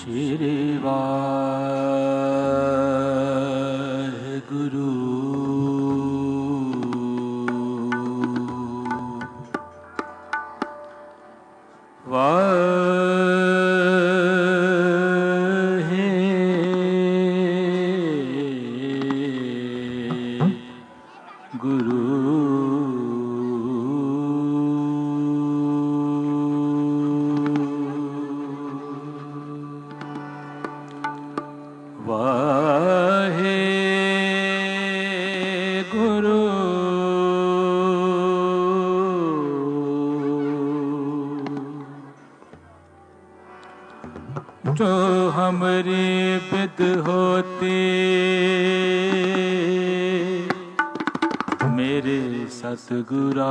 ਸ਼੍ਰੀ ਵਾਹਿਗੁਰੂ। जो हमरी बिद होती मेरे सतगुरा,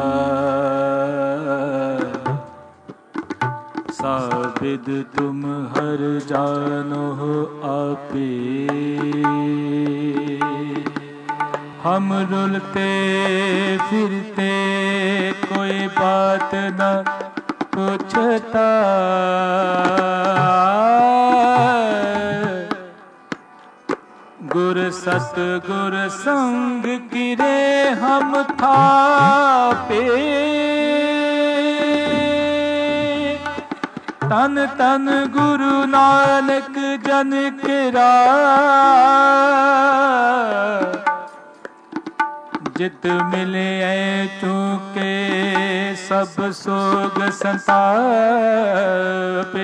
साबिद तुम हर जानो आपे। हम रुलते फिरते कोई बात न पूछता, गुर सतगुर संग गिरे हम थापे। तन तन गुरु नानक जन केरा, जित मिले चूके सब सोग संतापे।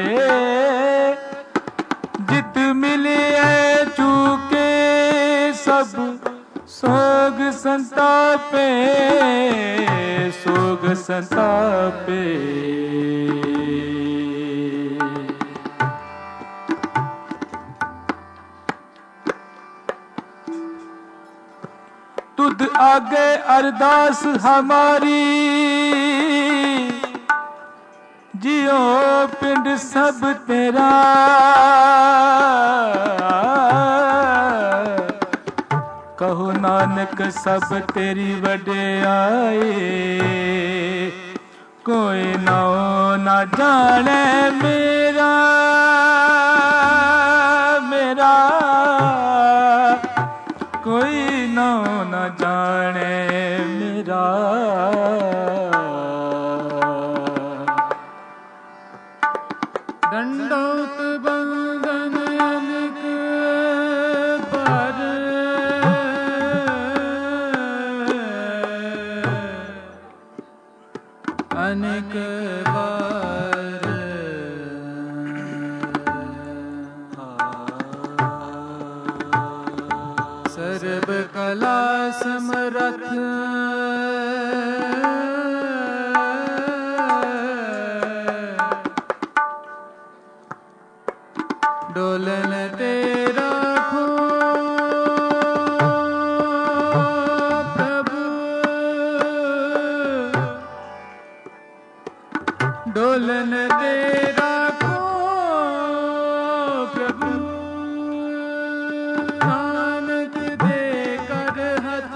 जित मिले चूके सब सोग संतापे, सोग संतापे। तुद आगे अरदास हमारी, जियो पिंड सब तेरा। कहो नानक सब तेरी वड्याई, कोई नाओ ना जाने मेरा मेरा। कोई नाओ न जाने मेरा। दंडोत बंदन अनेक बार, अनेक बार। सर्व कला समरथ डोलन तेरा खो प्रभु, डोलन तेरा खो प्रभु। नानक दे कर हथ,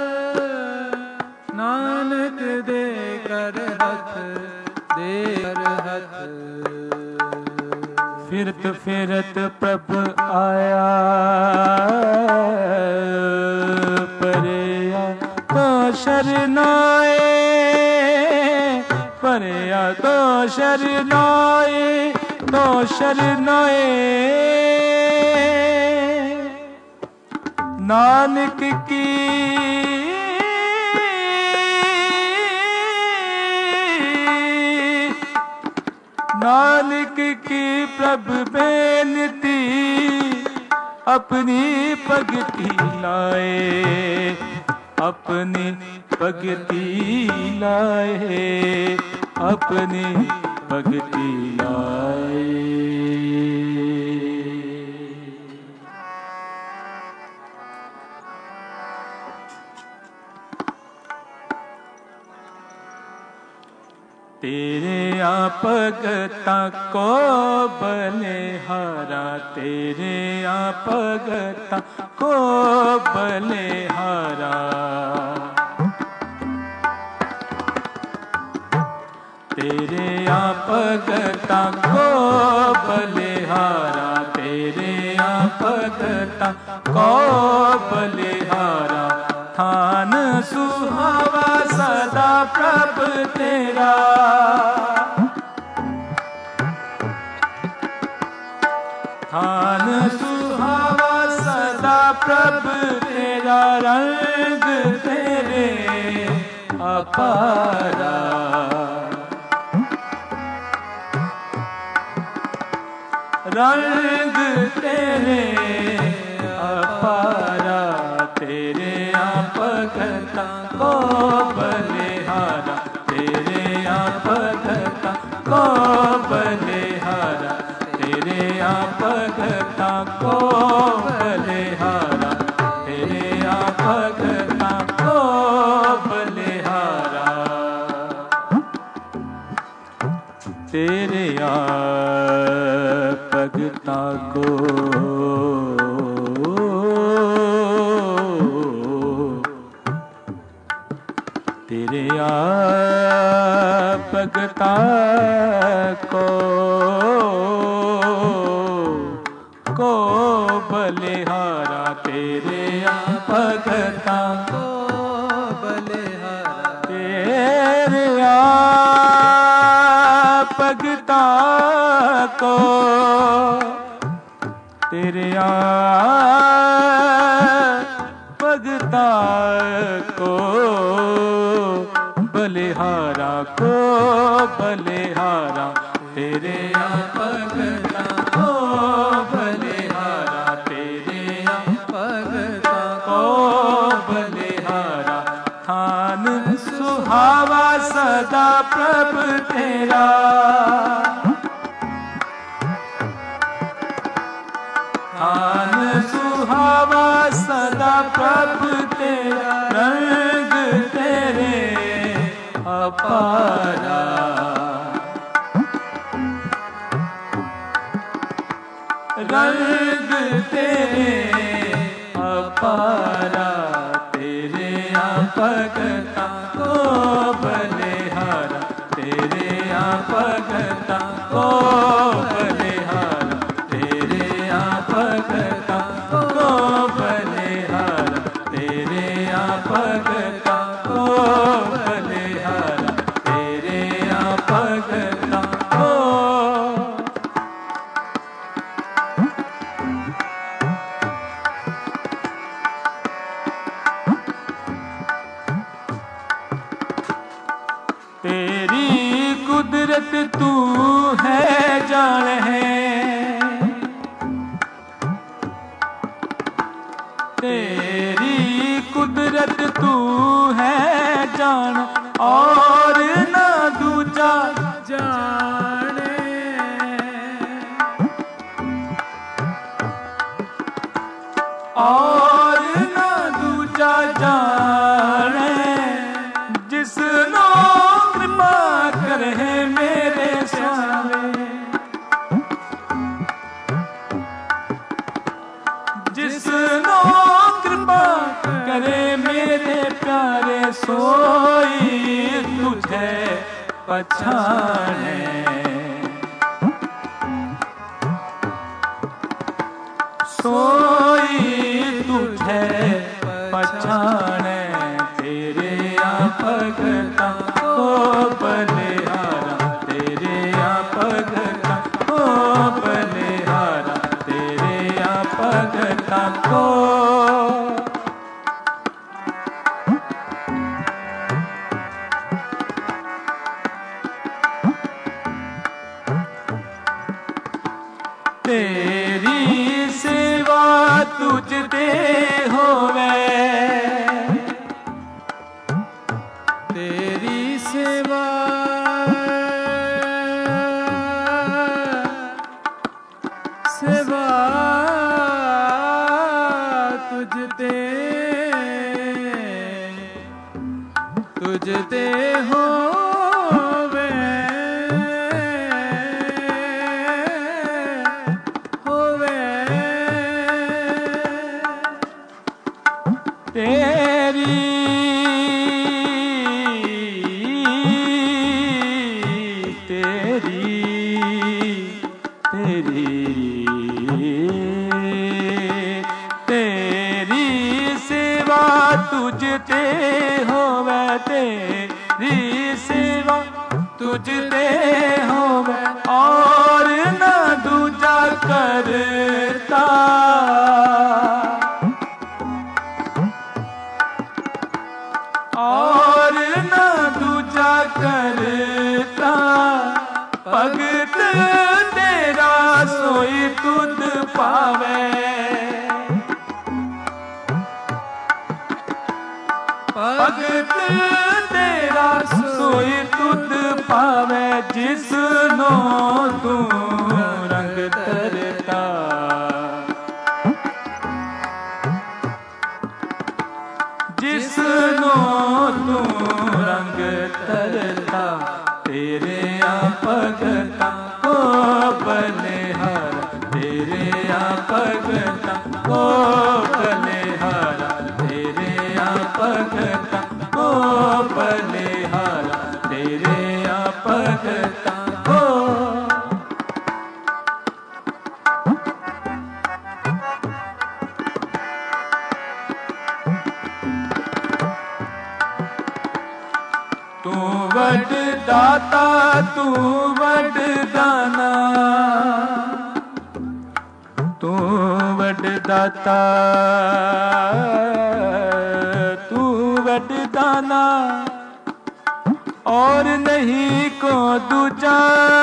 नानक दे कर हथ, दे कर हथ। फिरत फिरत प्रभ आया, परया तो शरनाए, परया तो शरनाए, तो शरनाए। नानक की नानक की प्रभु बेनती, अपनी भगति लाए, अपनी भगति लाए, अपनी भगति लाए। तेरे आप भगतां को बलिहारा, तेरे आप भगतां को बलिहारा। तेरे आप भगतां को बलिहारा। भगता को बलिहारा। थान सुहावा सदा प्रभ तेरा, थान सुहावा सदा प्रभ तेरा। रंग तेरे अपारा, रंग तेरे अपारा। तेरे आप भगता को बलिहारा, तेरे आप भगता को बलिहारा, तेरे आप भगता को बलिहारा, तेरे आप भगता को बलिहारा। तेरे आप भगता को तेरे आप भगता को बलिहारा, तेरे आप भगता को बलिहारा, तेरे आप भगता को, तेरे आप भगता को बलिहारा, को बलिहारा। तेरे आप भगता को बलिहारा, तेरे आप भगता को बलिहारा। थान सुहावा सदा प्रभ तेरा, थान सुहावा सदा प्रभ तेरा। रंग तेरे अपारा, रंग तेरे अपारा। तेरे आप भगता को बलिहारा, तेरे आप भगता को बलिहारा, तेरे आप भगता को बलिहारा, तेरे आप भगता को बलिहारा, तेरे आप भगता को। तेरी कुदरत तू है जान है, तेरी कुदरत तू है जान, और ना दूजा जाने। और ना दूजा जाने, जिसनो कृपा करे मेरे स्वामी, जिसनो कृपा करे मेरे प्यारे। सोई तुझे पछाने, सोई तुझे पछाने। तेरे आप भगता को बलिहारा, तेरे आप भगता को बलिहारा, तेरे आप भगता को। तेरी सेवा तुझ दे होवे, तेरी सेवा सेवा तुझ दे होवे, तेरी तेरी तेरी तेरी सेवा तुझ दे होवे और न दूजा करता। और न दूजा करता भगत तेरा सोई तुध पावे। भगत तेरा सोई तुध पावे जिसनो तू रंग तरता। जिसनो तू रंग तरता तेरे भगता को बलिहारा। तेरे भगता को बलिहारा। तेरे भगता को बलिहारा। तेरे भगता को। तू वड दाता तू वड दाना। तू वड दाता तू वड दाना और नहीं को दूजा।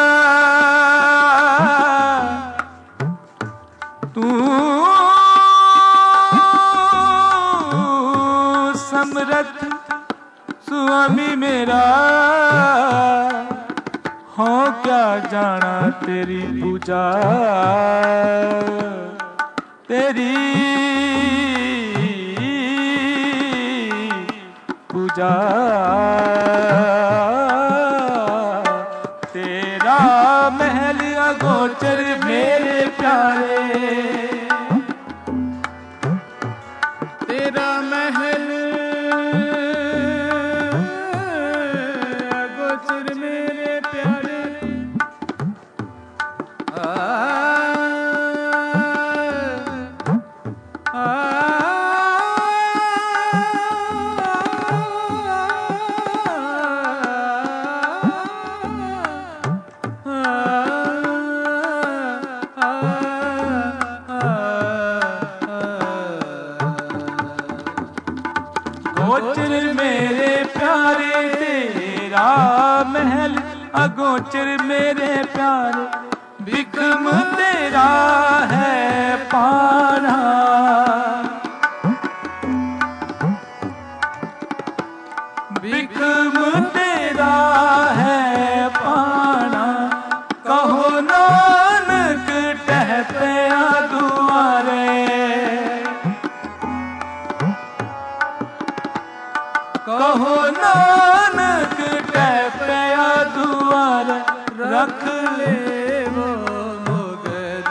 तू समरथ स्वामी मेरा हो क्या जाना तेरी पूजा। तेरी पूजा तेरा महल अगोचर मेरे प्यारे। तेरा महल अगोचर मेरे प्यारे। गोचर मेरे प्यारे तेरा महल अगोचर मेरे प्यारे। बिकम तेरा है पाना। बिकम तेरा है पाना। कहो नानक टहते दुआरे। कहो नानक टहते दुआर। रख ले वो मुगद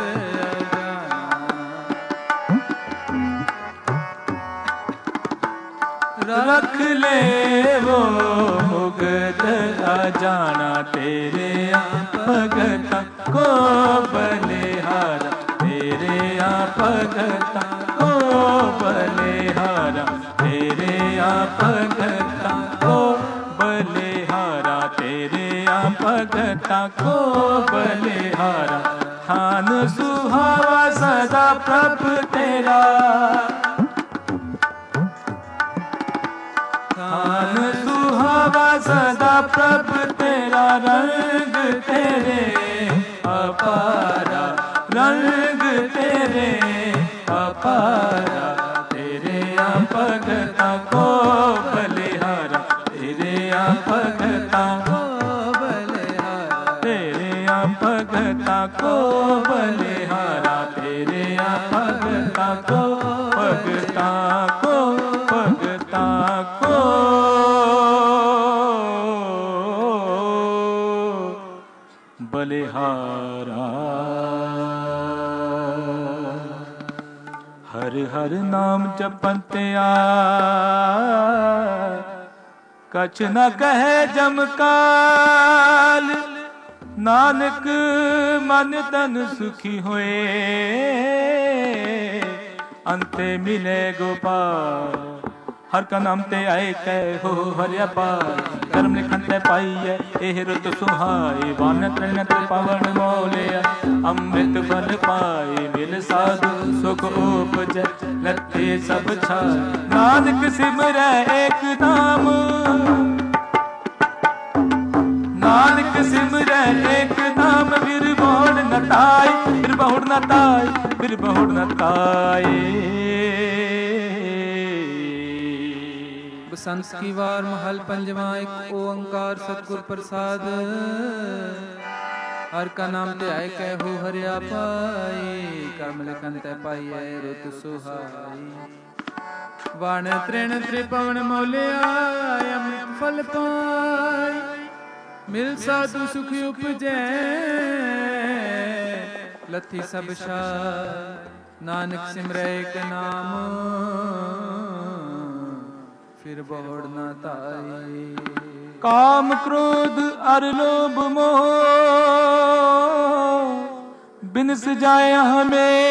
अजाना। रख ले वो मुगद अजाना। तेरे भगता को बलिहारा। तेरे भगता को बलिहारा। तेरे भगता को बलिहारा। तेरे भगता को बलिहारा। थान सुहावा सदा प्रभु तेरा। थान सुहावा सदा प्रभु तेरा। रंग तेरे अपारा। रंग तेरे अपारा। तेरे भगता को बलिहारा। तेरे भगता को बलिहारा। तेरे भगता को बलिहारा। तेरे भगता को भगता को भगता को बलिहारा। हर हर नाम जपंत्या कछ न कहे जमकाल। नानक मन तन सुखी होए अंते मिले गोपाल। हर का नाम ते आए कह हो हरिया पाई, कर्म लिखन ते पाईए एह रुत सुहाई। वन तृण ते पवन मोलिया अमृत फल पाई, मिल साधु सुख उपजै लथे सब छाई। नानक सिमरै एक नाम, नानक सिमरै एक नाम, फिर बहुड़ न ताई, फिर बहुड़ न ताई, फिर बहुड़ न ताई। बसंत की वार महल पंजवा, एक ओंकार सतगुर प्रसाद। हर का नाम ते आए कह हो हरिया पाई, कर्म लिखन ते पाईए रुत सुहाई। वाण तृण त्रिपवन मोलिया अमृत फल पाई, मिल साधु सुख उपजै लथी सब छाई। नानक सिमरै एक नाम, फिर बहुड़ न ताई। काम क्रोध अर लोभ मोह बिन सजाए हमें,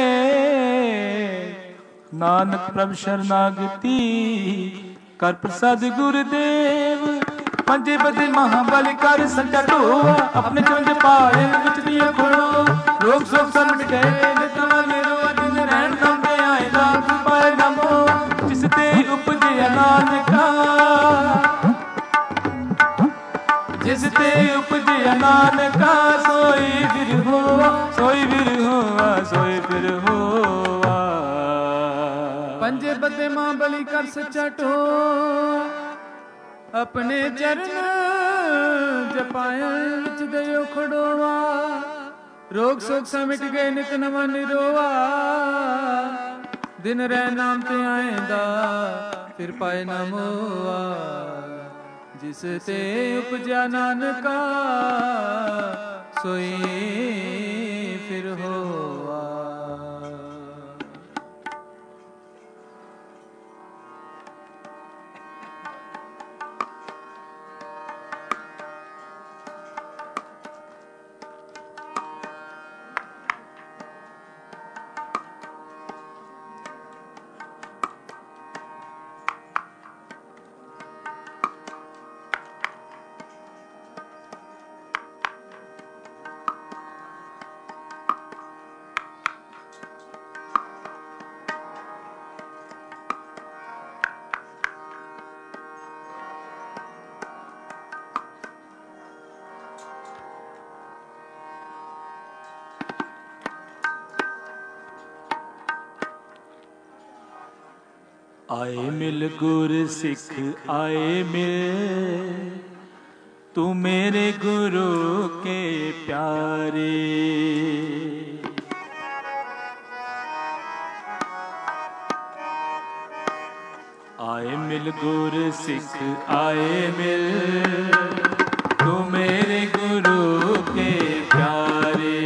नानक प्रभ शरणागति कर प्रसाद गुरुदेव। पंजे बदे महाबल कर सच्चा ढोआ, अपने चुंज पाए विच दिए खोड़ो। रोग शोक सब मिट गए नितना निरोआ, दिन रहन नाम दे आए दास पाए नमो। जिस ते उपजया नानका, जिस ते उपजया नानका, सोई फिर होआ, सोई फिर होआ, सोई फिर होआ। पंजे बदे महाबली कर सच्चा ढोआ, अपने चरण जपाया विच दयो खड़ोआ। रोग शोक सा मिट गए नित नवा निरोआ, दिन रह नाम ते आएंदा फिर पाए ना मोआ। जिस ते उपजा नानका, सोई फिर होआ। आए मिल गुर सिख आए मिल, तू मेरे गुरु के प्यारे। आए मिल गुर सिख आए मिल, तू मेरे गुरु के प्यारे।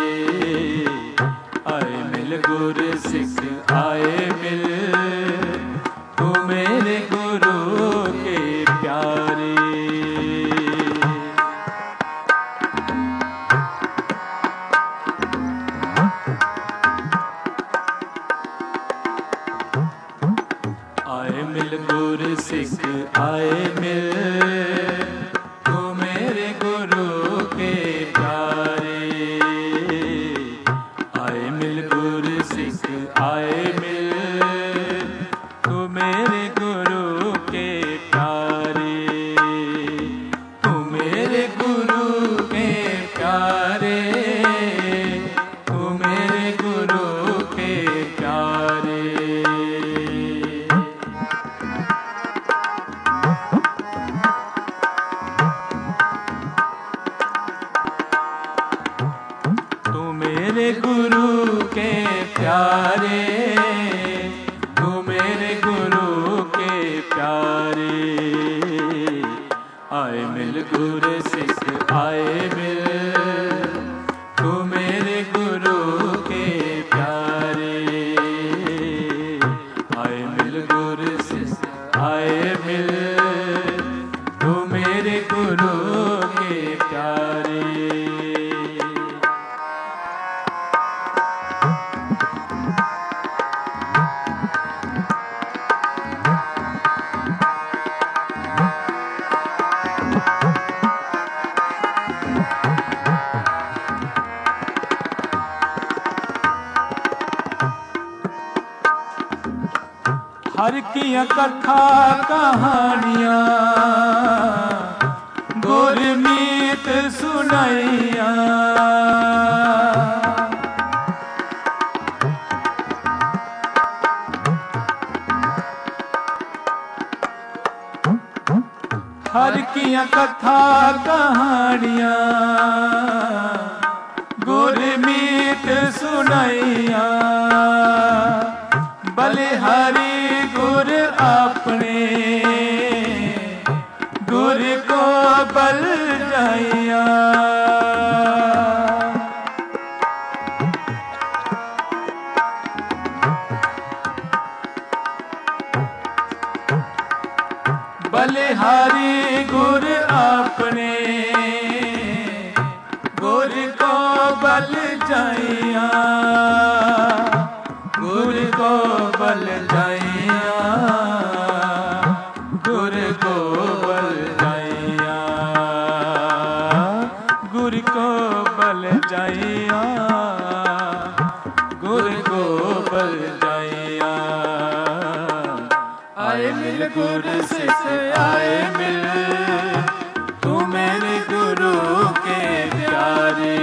आए मिल गुर सिख आए मिल, मेरे गुरु के प्यारे। आए मिल गुर सिख आए मिल, तू मेरे गुरु के प्यारे। आए मिल गुर सिख आए मिल, तू मेरे गुरु के प्यारे। तू मेरे गुरु के प्यारे, तू मेरे गुरु के प्यारे। तू मेरे गुरु के प्यारे, तू मेरे गुरु के प्यारे। आए मिल गुर सिख आए मिल, तू मेरे गुरु के प्यारे। आए मिल गुर सिख आए मिल, तू मेरे गुरु के प्यारे। हर किया कथा कहानियां गुरमीत सुनाइया। हर किया कथा कहानियां गुरमीत सुनाइया। बलिहारी गुर अपने गुर को बल जाइया। बलिहारी गुर अपने गुर को बल जाइया। गुर को बल जाइया। गुर को बल जाइया। गुर को बल जाइया। गुर को बल जाइया। आए मिल गुर सिख आए मिल तू मेरे गुरु के प्यारे।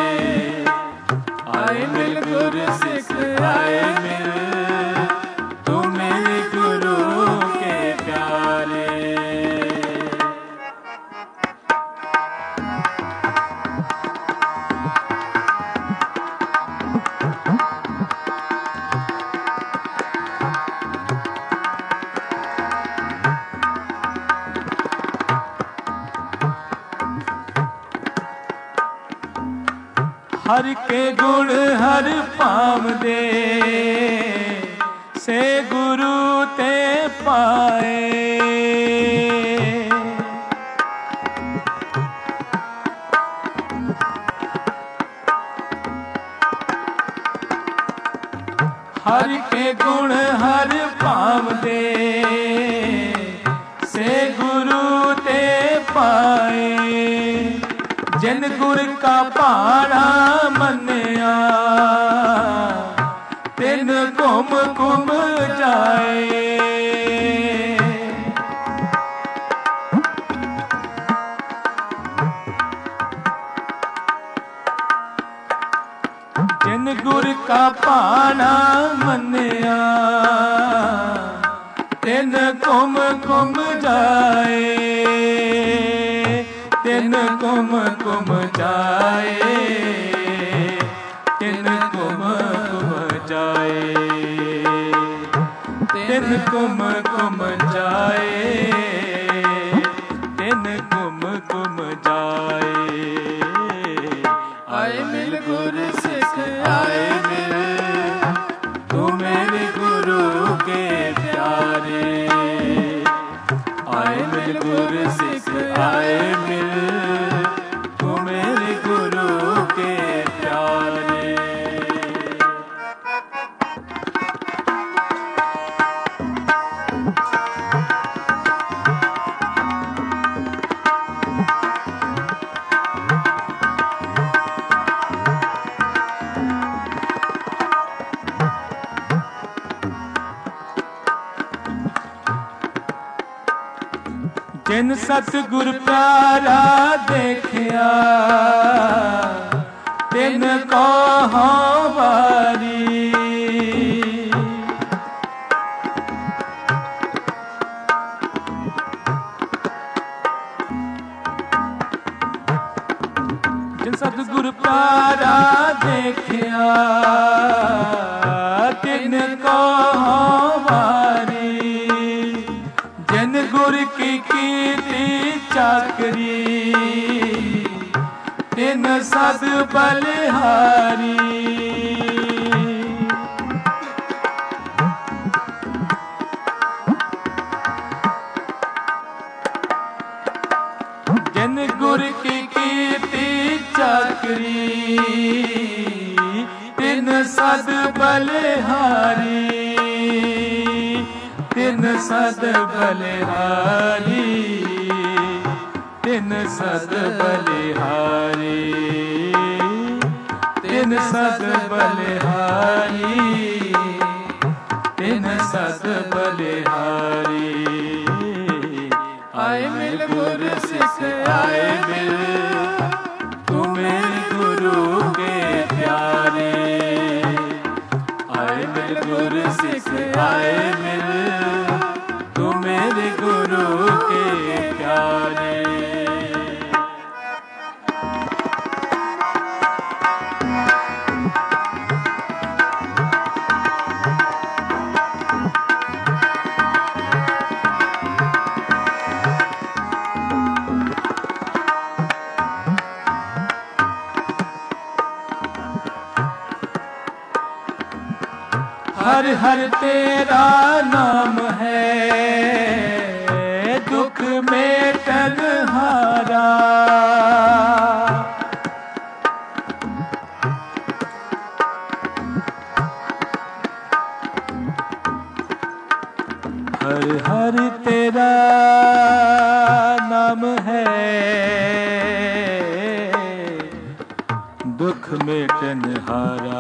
आए मिल गुर सिख आए मिल तू मेरे गुरु के प्यारे। हर के गुण हर पावदे से गुरु ते पाए। हर के गुण हर पावदे से गुरु ते पाए। जिन गुर का पाना मन्या तिन घुम घुम जाए। जिन गुर का पाना मन्या तिन घुम घुम जाए। तिन कुम कुम जाए। तिन कुम कुम जाए। तिन कुम कुम जाए। तिन कुम कुम जाए। आए मिल गुर सिख आए मिल तू मेरे गुरु के प्यारे। आए मिल गुर सिख आए मिल तू मेरे गुरु के प्यारे। जिन सतगुर प्यारा देखिया तिन को हों वारी। जिन सतगुर प्यारा देखिया तिन को हों वारी। जिन गुर की कीती चाकरी तिन सद बलिहारी। जिन गुर की कीती चाकरी तिन सद बलिहारी। तिन सद बलिहारी। तिन सद बलिहारी। तिन सद बलिहारी। तिन सत बलिहारी। आए मिल गुर सिख आए मिल, तू मेरे गुरु के प्यारे। आए मिल गुर सिख आए मिल, तू मेरे गुरु के प्यारे। हर हर तेरा नाम है, दुख मेटन हारा। हर हर तेरा नाम है, दुख मेटन हारा।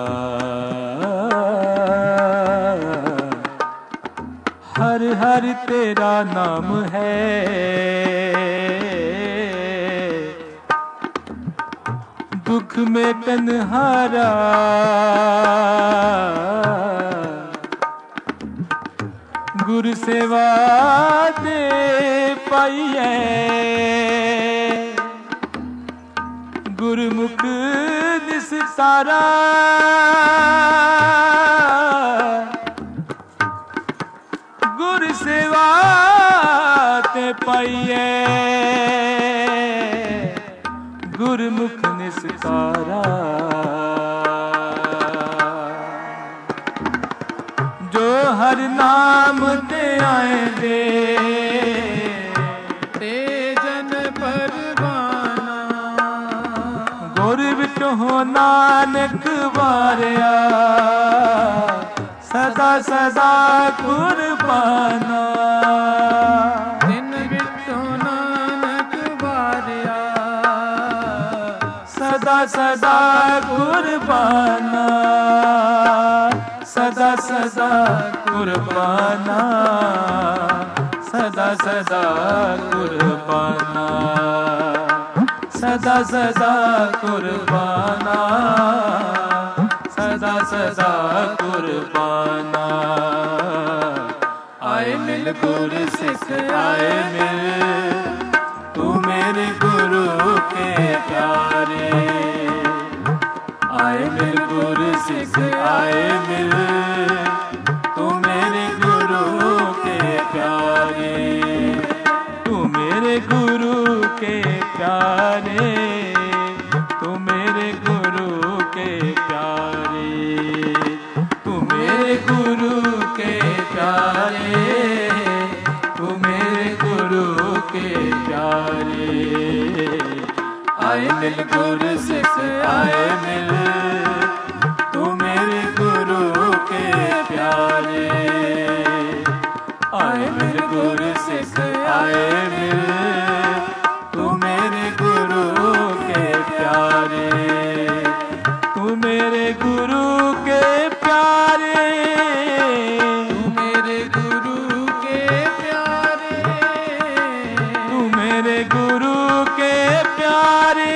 हर हर तेरा नाम है, दुख में तन्हारा। गुरु सेवा दे पाइए, गुरुमुख निस्तारा। गुरु सेवा ते पाइए, गुरुमुख निस्तारा। जो हर नाम ते आए दे, ते जन परवाना। गुर विचों नानक वारिया, सदा सदा कुर्बाना। दिन विचों नानक वारिया, सदा सदा कुर्बाना। सदा सदा कुर्बाना, सदा सदा कुर्बाना। सदा सदा कुर्बाना, सदा सदा कुर्बाना। आए मिल गुर सिख आए मिल, तू मेरे गुरु के प्यारे। आए मिल गुर सिख आए मिल, तू मेरे गुरु के प्यारे। तू मेरे गुरु के प्यारे, तू मेरे गुरु के प्यारे। तू मेरे गुरु के प्यारे, तू मेरे गुरु के प्यारे। आए मिल गुर सिख आए मिल, तू मेरे गुरु के प्यारे। आए मिल गुर सिख आए मिल, तू मेरे गुरु के प्यारे। तू मेरे गुरु के प्यारे, तू मेरे गुरु के प्यारे। तू मेरे गुरु के प्यारे,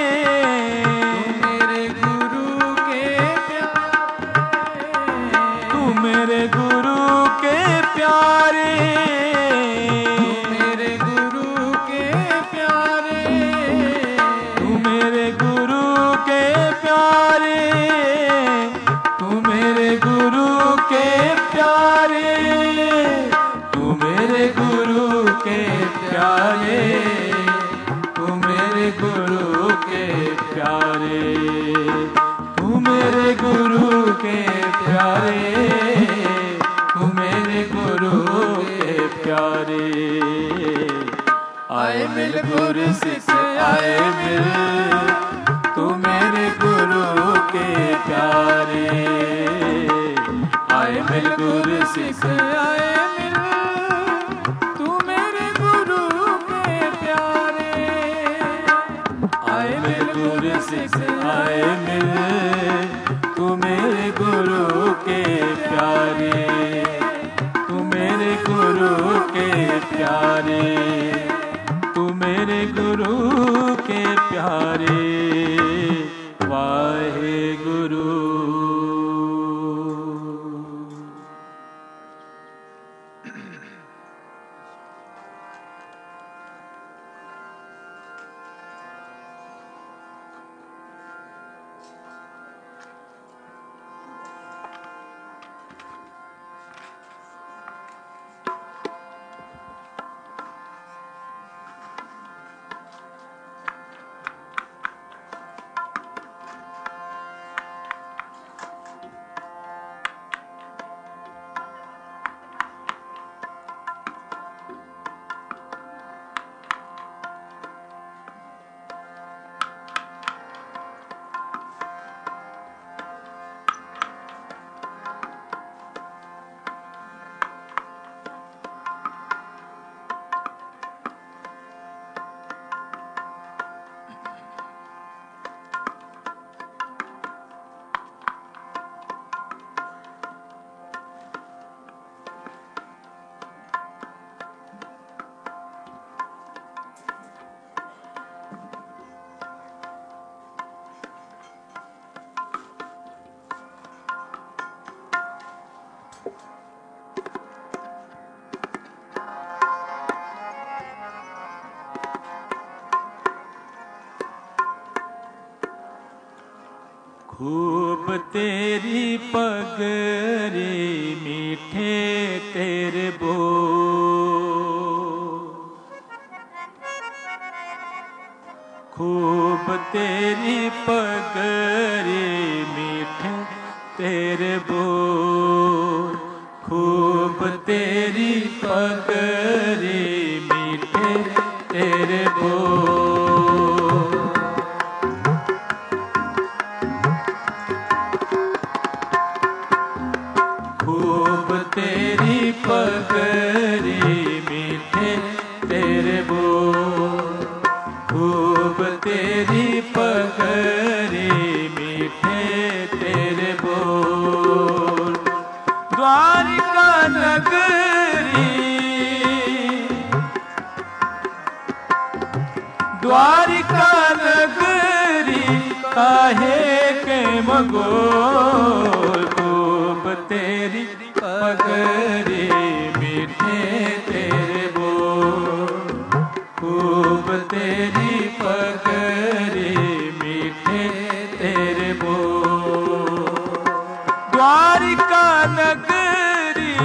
तू मेरे गुरु के प्यारे। तू मेरे गुरु के प्यारे, तू मेरे गुरु के प्यारे। तू मेरे गुरु के प्यारे, तू मेरे गुरु के प्यारे। तू मेरे गुरु के प्यारे, तू मेरे गुरु के प्यारे। तू मेरे गुरु के प्यारे। आए मिल गुर सिख आए मिल, तू मेरे गुरु के प्यारे। आए मिल गुर सिख आए मिल, तू मेरे गुरु के प्यारे। आए मिल गुर सिख आए मिल, तू मेरे गुरु के प्यारे। खूब तेरी पगरी मीठे तेरे बोल, खूब तेरी पगरी मीठे तेरे बोल, खूब तेरी पगरी मीठे तेरे बोल। खूब तेरी पगरी मीठे तेरे बोल, खूब तेरी पगरी मीठे तेरे बोल। द्वारिका नगरी, द्वारिका नगरी काहे के मगोल, खूब तेरी पगरी मीठे तेरे बोल, खूब तेरी पगरी मीठे तेरे बोल। द्वारिका नगरी,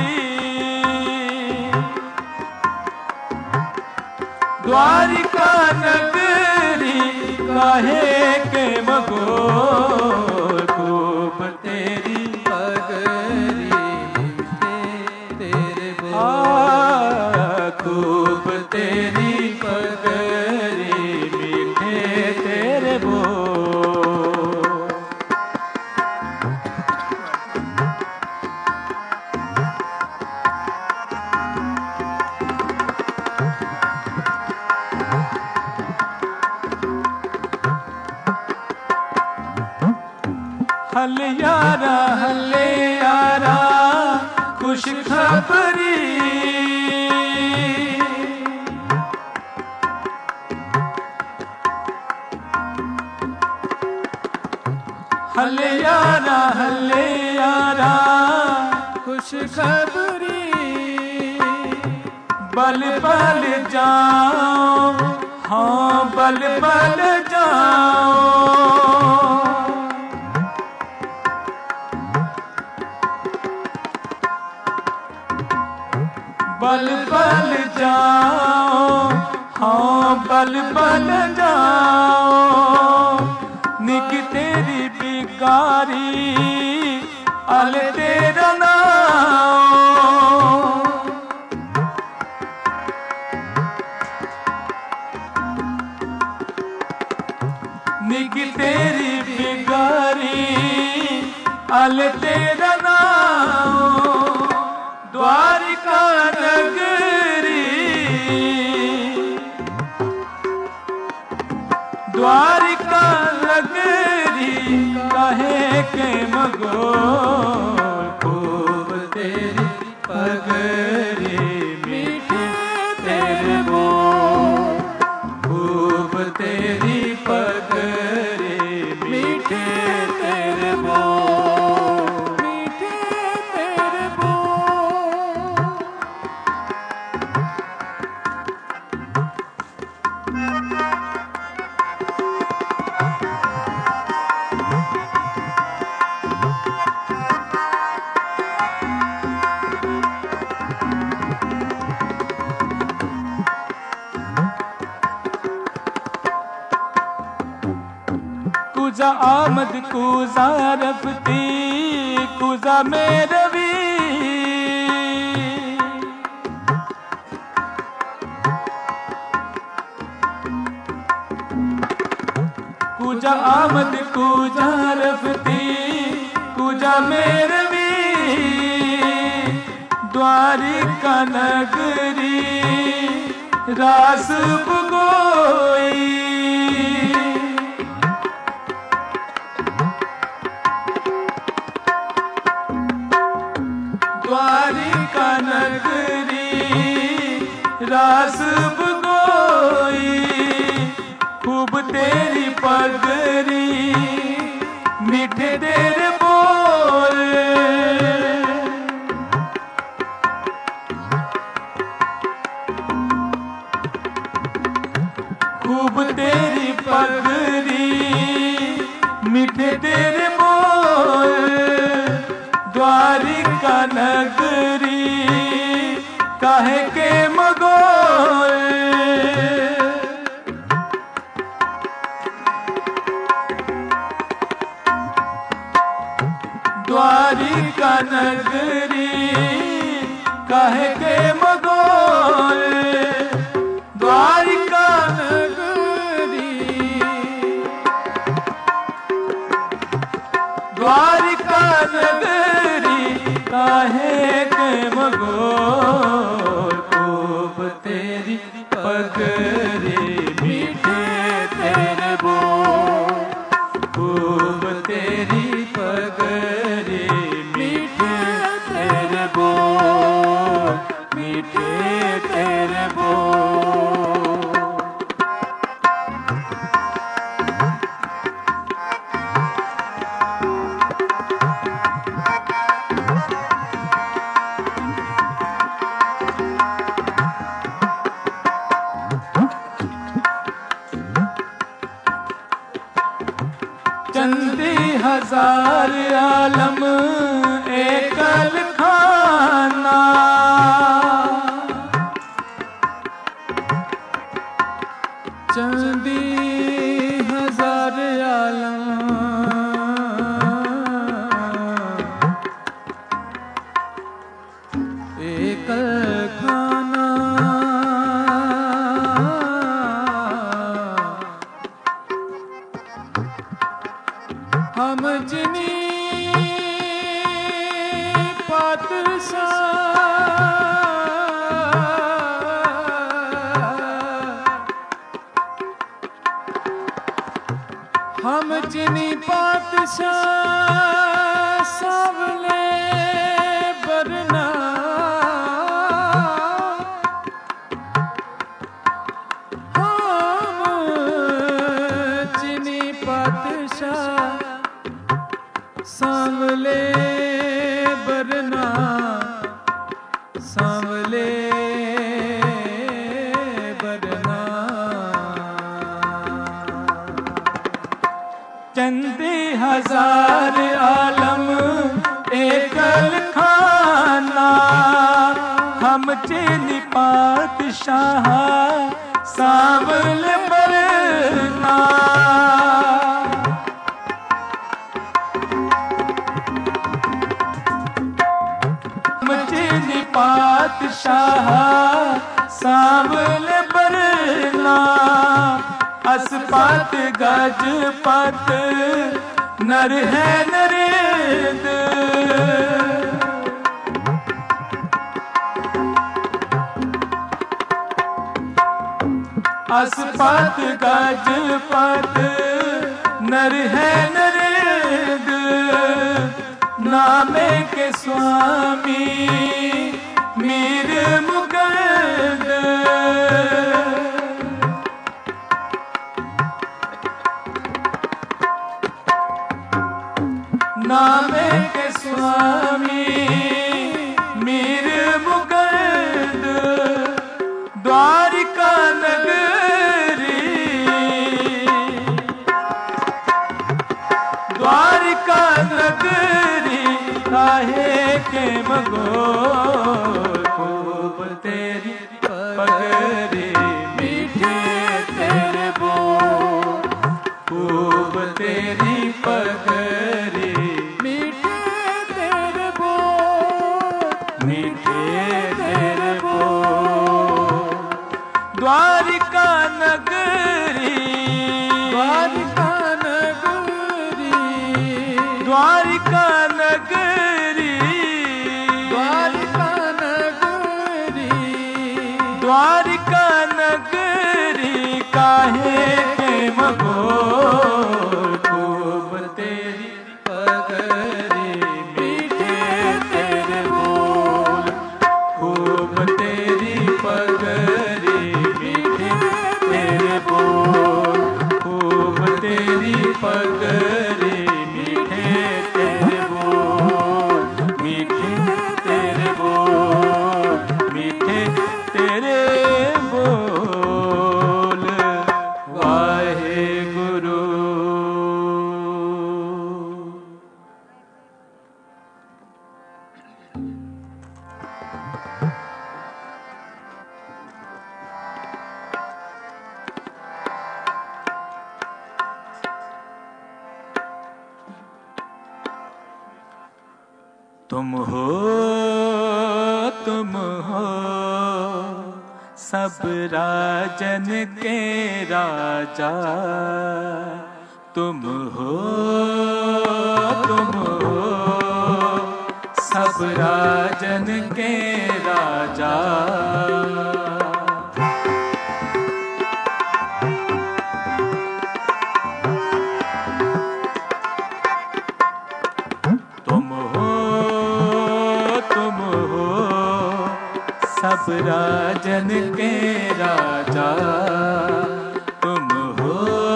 द्वारिका नगरी काहे के मगोल, खूब तेरी पगरी मीठे तेरे बोल, खूब तेरी पगरी मीठे तेरे बोल। हले यारा खुश खबरी, हले यारा खुश खबरी। बल बल जाओ, हाँ बल बल जाओ, बल बल जाओ, हाँ बल बल जाओ। निक तेरी बिगारी अल तेरा नाम, निक तेरी बिगारी अल तेरा नाम। द्वारिका नगरी, द्वारिका नगरी काहे के मगोल, खूब तेरी पगरी मीठे तेरे बोल, खूब तेरी पगरी मीठे तेरे बोल, मीठे तेरे बोल। कुजा आमद कुजा रफ्ती कुजा मेरवी, कुजा आमद कुजा रफ्ती कुजा मेरवी। द्वारिका नगरी रास भगोई, द्वारिका नगरी रास भगोई। खूब तेरी पगरी मीठे तेरे बोल, खूब तेरी पगरी मीठे तेरे बोल। द्वारिका नगरी काहे के मगोए। द्वारिका नगरी काहे के मगोए। द्वारिका नगरी द्वारिका नगरी काहे के मगोर। खूब तेरी पगरी मीठे तेरे बोल। खूब तेरी पगरी मीठे तेरे बोल। मीठे तेरे बोल। चंदी हजार आलम एकल खाना। चंदी हजार आलम एकल खाना। हम जिनी हम जिनी पातशाह सावले बरना। हम जिनी पातशाह सांवले बरना। सांवले बरना। चंदी हजार आलम एकल खाना। हम चीनी पातशाह सांवल बरना। हम चीनी पातशाह सांवल बरना। असपात गजपत नर है नरेंद। असपात गजपत नर है नरेंद। नामे के स्वामी मीर मुकुंद। नामे के स्वामी मीर मुकुंद। द्वारिका नगरी द्वारिका नगरी काहे के मगोर। खूब तेरी पगरी मीठे तेरे बोल। खूब तेरी पगरी मीठे तेरे बोल। मीठे तेरे बोल। द्वारिका नगरी द्वारिका नगरी द्वारिका नगरी द्वारिका नगरी द्वारिका नगरी काहे के मगोर। खूब तेरी पगरी मीठे तेरे बोल। खूब तेरी पगरी मीठे तेरे बोल। खूब तेरी पगरी मीठे तेरे बोल। तुम हो सब राजन के राजा, तुम हो सब राजन के राजा। सब राजन के राजा, तुम हो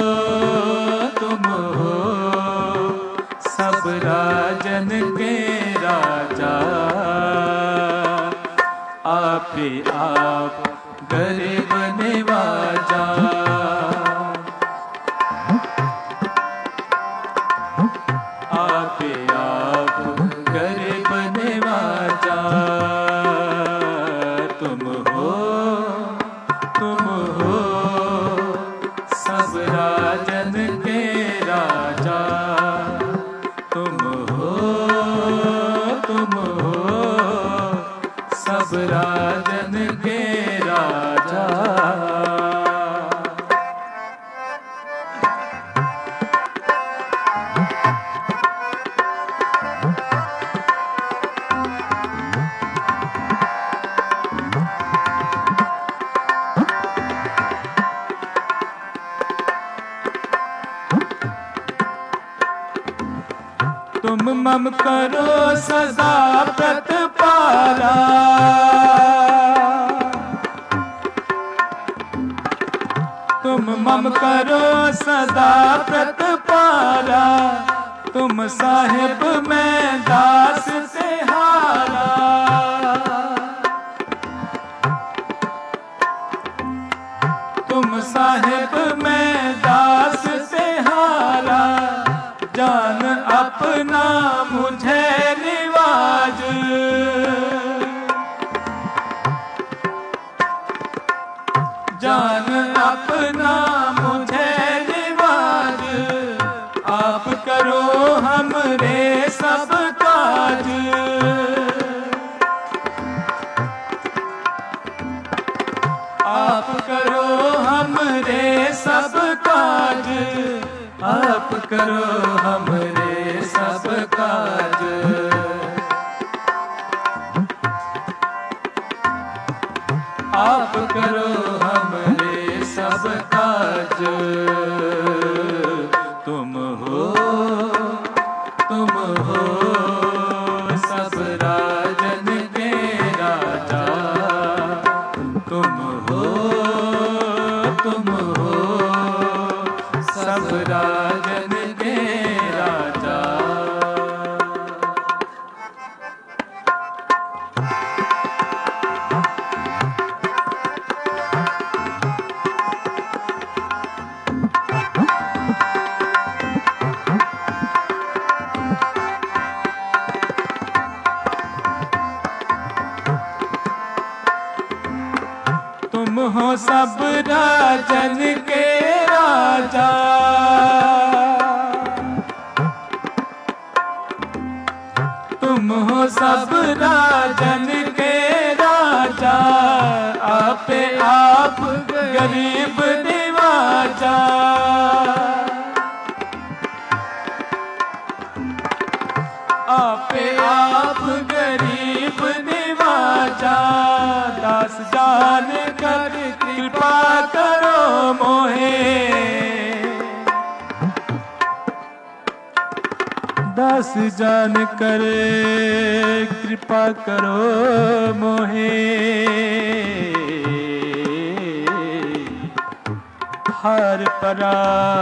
सब राजन के राजा। आप गरीब निवाजा, आप गरीब निवाजा। तुम हो सब राजन के राजा, तुम हो सब राजन के राजा। तुम मम करो सदा प्रतिपाला, तुम मम करो सदा प्रतिपाला। तुम साहिब मैं दास से हारा, तुम साहिब मैं दास से हारा। जान अपना मुझे निवाज, जान अपना मुझे निवाज। आप करो हमरे सब काज, आप करो हमरे सब काज। आप करो हमरे सब काज, आप करो हमरे सब काज। तुम हो सब राजन के राजा, तुम हो सब राजन के राजा। तुम हो सब राजन के राजा, तुम हो सब राजन के राजा। आप गरीब निवाजा, आप गरीब निवाजा। दास जान कर कृपा करो मोहे, दास जान कर कृपा करो मोहे। हार परा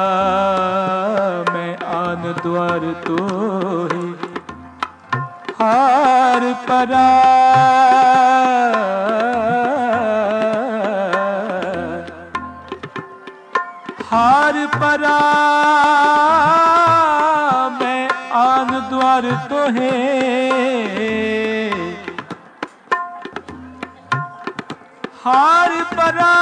मैं आन द्वार तो ही, हार परा हार परा मैं आन द्वार तो है। हार परा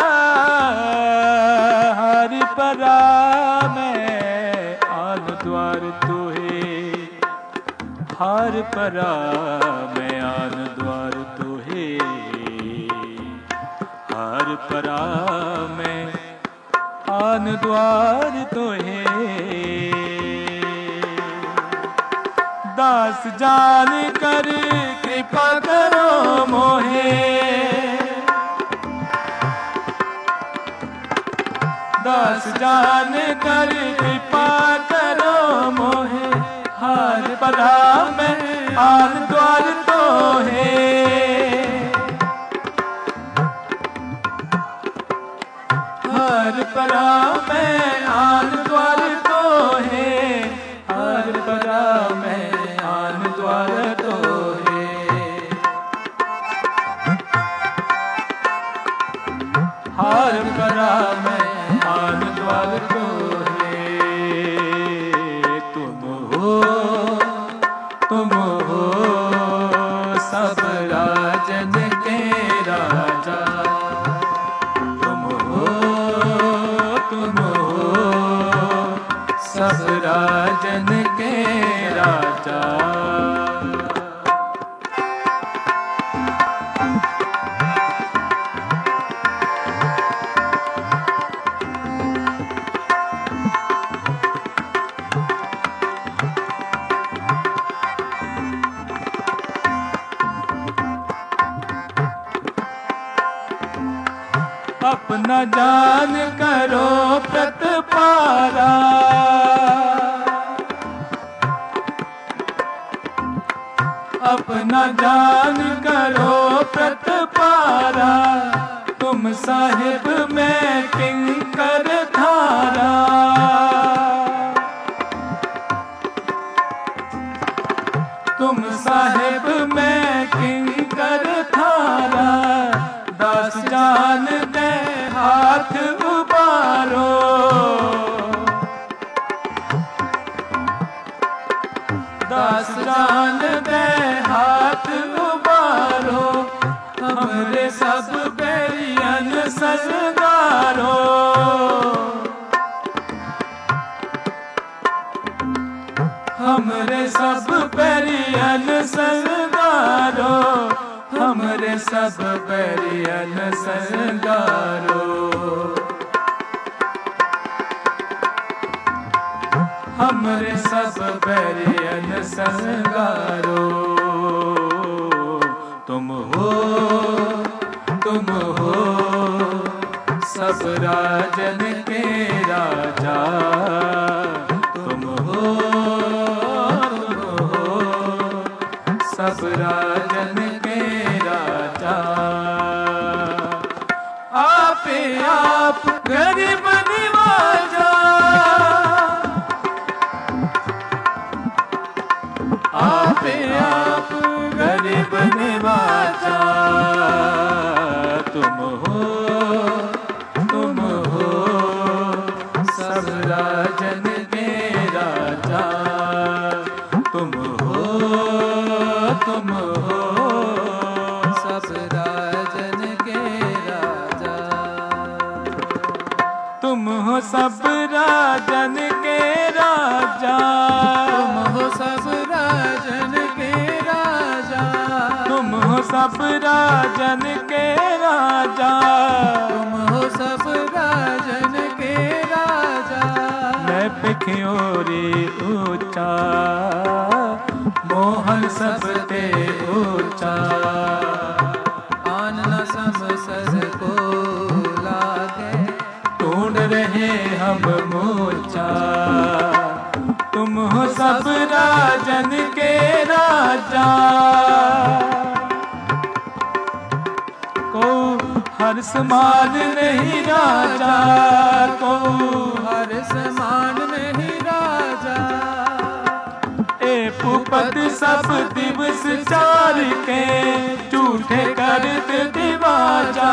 हार परा मैं आन द्वार द्वार तोहे, हार परा मैं आन द्वार तोहे, हार परा मैं आन द्वार तोहे। दास जान कर कृपा करो मोहे, दास जान कर कृपा करो मोहे, हार परा मैं आन द्वार तोहे, हार परा मैं आन द्वार तोहे, हार परा मैं आन द्वार तोहे। हार परा मैं आन द्वार तोहे। तुम हो सब राजन के राजा, तुम हो सब राजन के राजा। अपना जान करो प्रतिपारा, अपना जान करो प्रतिपारा, तुम साहिब में किंकर धारा। तुम साहिब में किंकर धारा, दास जान दे हाथ उबारो, दास जान दे हाथ उबारो, हमरे सब बैरियन संगारो। हमरे सब बैरियन संगारो, हमरे सब बैरियन संगारो। हमरे सब बैरियन संगारो। तुम हो सब राजन के राजा, तुम हो सब राजन के राजा। आप गरीब निवाजा, आप गरीब निवाजा। तुम हो सब राजन के राजा, तुम हो सब राजन के राजा। तुम हो सब राजन के राजा, तुम हो सब राजन के राजा। तुम हो सब राजन के राजा, तुम हो सब राजन के राजा। मैं पिखियोरी ऊंचा, मोहन सब ते ऊंचा। आन न समसर को लागे, ढूंढ रहे हम मूर्छा। तुम हो सब राजन के राजा, को हर समान नहीं राजा, को हर समान नहीं राजा। ए पुपत सब दिवस चार के, झूठे करत दिवाजा,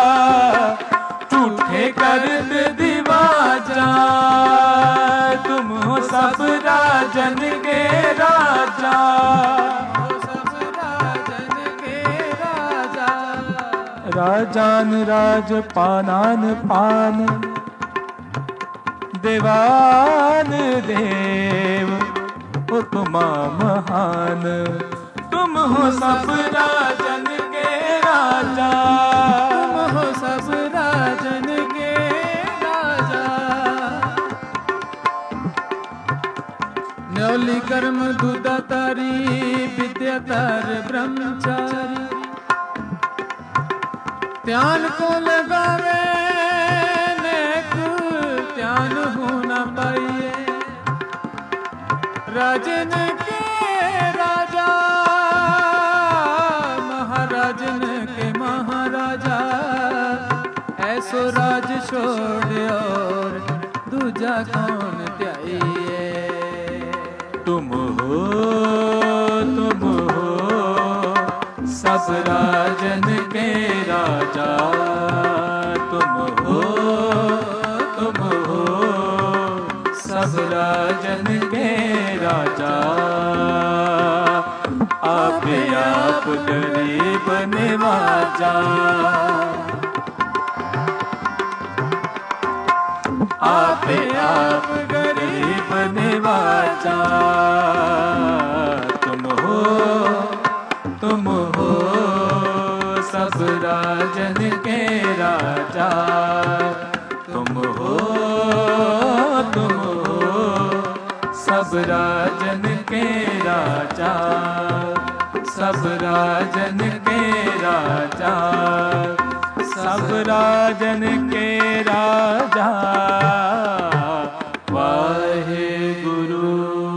झूठे करत दिवाजा। तुम हो सब राजन के राजा, सब राजन के राजा। राजान राज पानान पान, देवान देव। उपमा महान। तुम हो सब राजन के राजा, तुम हो सब राजन के राजा। न्योली कर्म दुदातारी विद्यातार ब्रह्मचारी। ध्यान को लगावे नेक ध्यान हो न पाइए। राजन के राजा महाराजन के महाराजा। ऐसो राज छोड़ और दूजा कौन त्याइए। तुम हो सब राजन के राजा। तुम हो सब राजन के राजा। आप गरीब निवाजा। आप गरीब निवाजा। तुम हो सब राजन के राजा। तुम हो सब राजन के राजा। सब राजन के राजा। सब राजन के राजा। वाहे गुरु।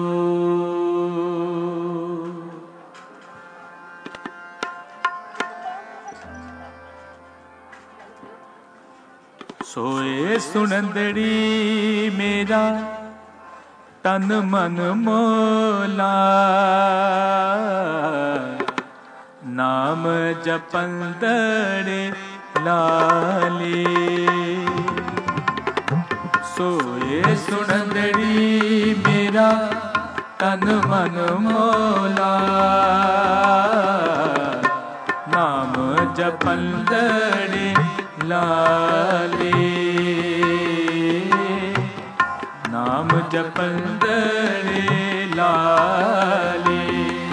सोए सुनंदड़ी मेरा तन मन मोला। नाम जपंदड़े लाली। सोए सुनंदड़ी मेरा तन मन मोला। नाम जपंदड़े लाली। नाम जपंदड़े लाली।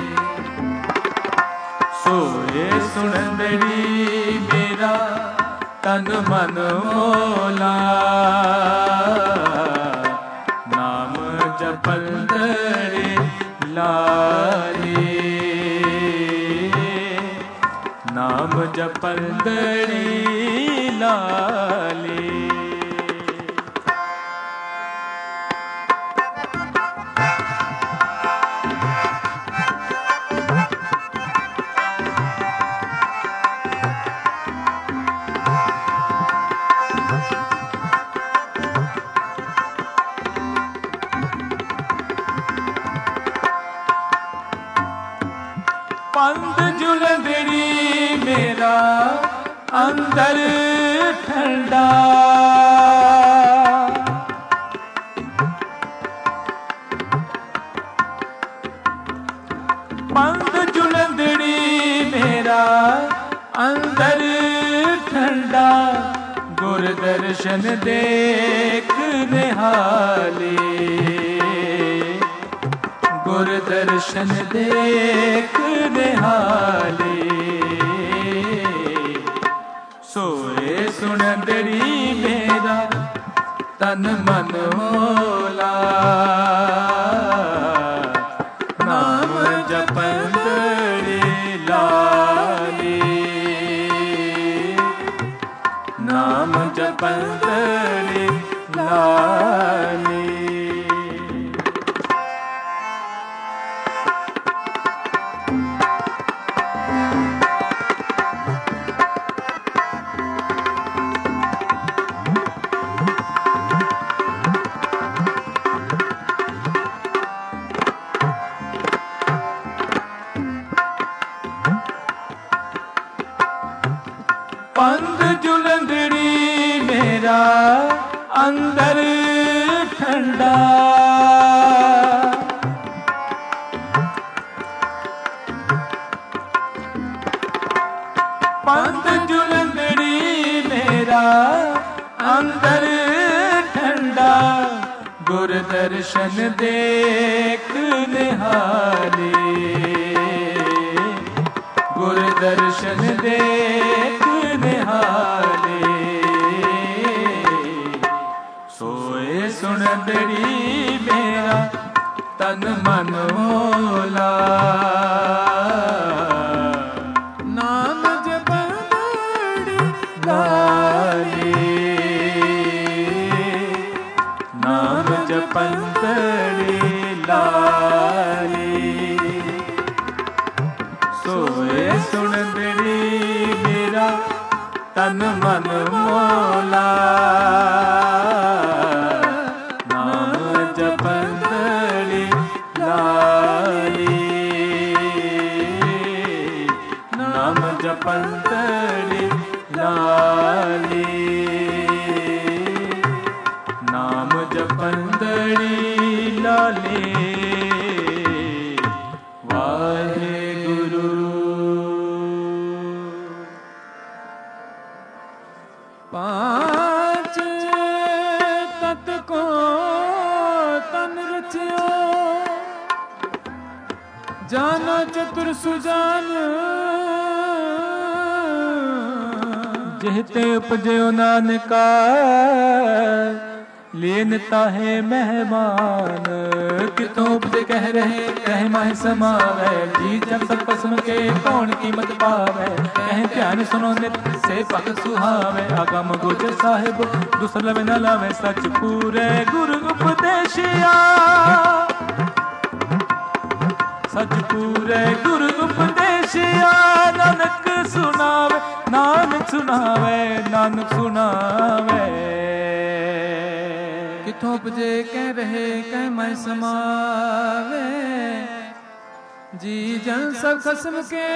सोए सुनंदड़ी मेरा तन मन मोला। नाम जपंदड़े लाली। नाम जपंदड़े लाली। पंद जुलंदड़ी मेरा अंदर ठंडा। पंद जुलंदड़ी मेरा अंदर ठंडा। गुर दर्शन देख निहाले। गुर दर्शन देख निहाले। सोए सुनंदड़ी मेरा तन मन मोला। नाम जपंदड़े लाली। नाम जपंदड़े लाली। पंद जुलंदड़ी मेरा अंदर ठंडा। पंद जुलंदड़ी मेरा अंदर ठंडा। गुर दर्शन दर्शन देख निहाले, गुर दर्शन देख निहाले, सोए सुनदड़ी मेरा तन मन मोला, नाम जपंदड़ी लाली, नाम जपंदड़ी लाली, सोए सुनदड़ी मेरा तन मन मोला, नाम जपंदड़ी लाली, नाम जपंदड़ी लाली, नाम जपंदड़ी लाली। वाहेगुरु। पांच तत को तन रचियो, जानो चतुर सुजान, जिहते उपजयो नानका, लेन ताहे मेहमान, कितों उपज कह रहे कह माह समावै, जी जब सब कसम के कौन कीमत पावै, कह ध्यान सुनो नित से भगत सुहावै, आगम गोचर साहिब दुसर न लावै, सच पूरे गुरु उपदेशिया, सच पूरे गुरु उपदेशिया, नानक सुनावे, नानक सुनावे, नानक सुनावे। किथों उपजे कह रहे कह मैं समावे, जी जन सब खसम के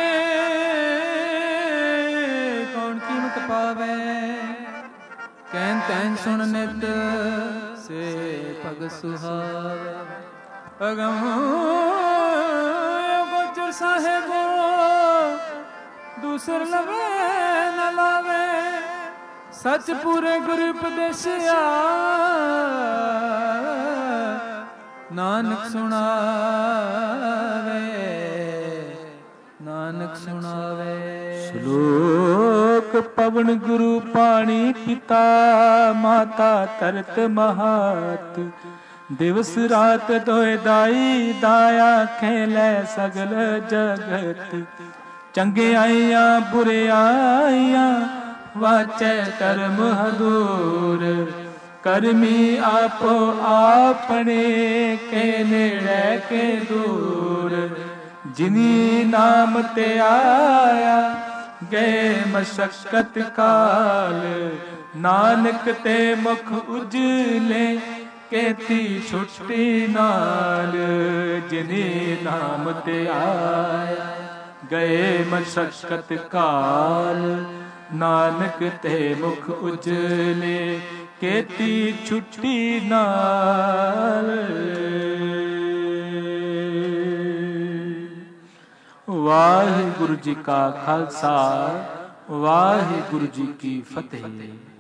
कौन कीमत पावे, कहन तैन सुन नित से पग सुहावे, अगम गोचर साहेबो दूसर लवे न लावे, सच पूरे गुरु उपदेशिया, नानक सुनावे, नानक सुनावे। श्लोक पवन गुरु पाणी पिता, माता तरत महात, दिवस रात दोए दाई, दाया खेलै सगल जगत, चंगे आइया बुरे आइया, वाचै कर्म हदूर, करमी आपो आपने, के नेड़े के दूर, जिनी नाम ते आया, गए मशक्कत काल, नानक ते मुख उजले, केती छुट्टी नाल, जिनी नाम ते आया, गए मशक्कत काल, नानक ते मुख उजले, केती छुट्टी नाल। वाहिगुरु जी का खालसा, वाहिगुरु जी की फतेह।